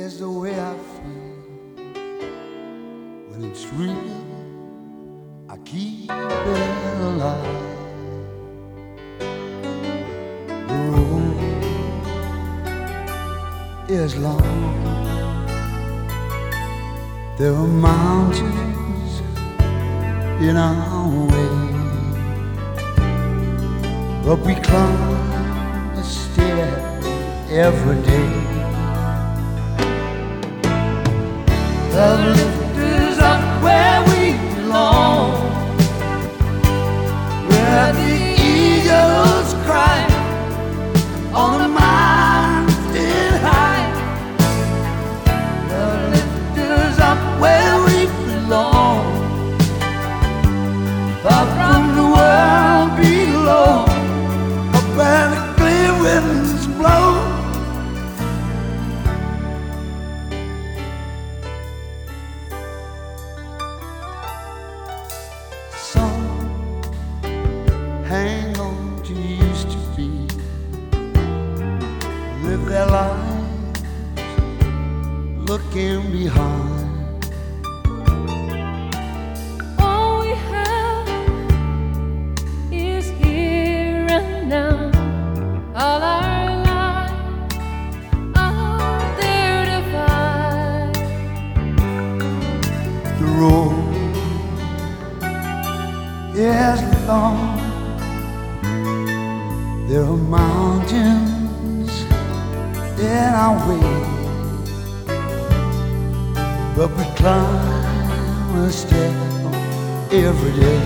is the way I feel. When it's real, I keep it alive. The road is long. There are mountains in our way, but we climb a stair every day. Love lift us up where we belong, where the eagles cry on a mountain high. Love lift us up where we belong, far from the world below, up where the clear winds blow. Some hang on to used to be, live their lives looking behind. All we have is here and now. All our lives are there to find. The road is long. There are mountains in our way, but we climb a step every day.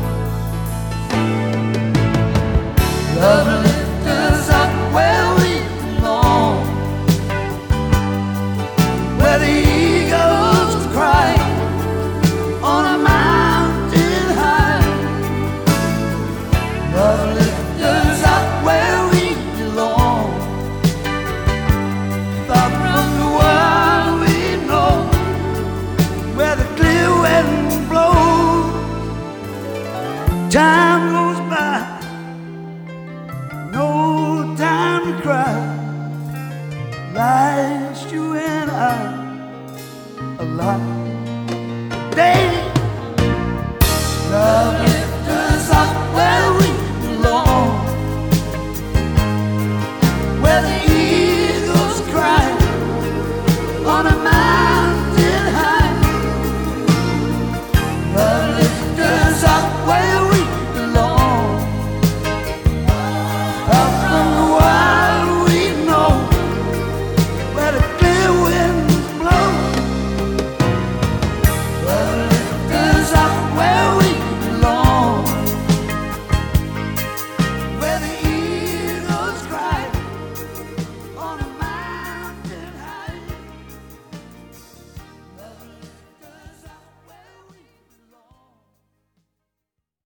Love lifts us up where we belong, where the eagles cry on a mountain high. Love lifts us up where we belong, far from the world we know, where the clear wind blows. Time goes by, no time to cry. Life's you and I alive. Baby, love lifts us up where we belong, where the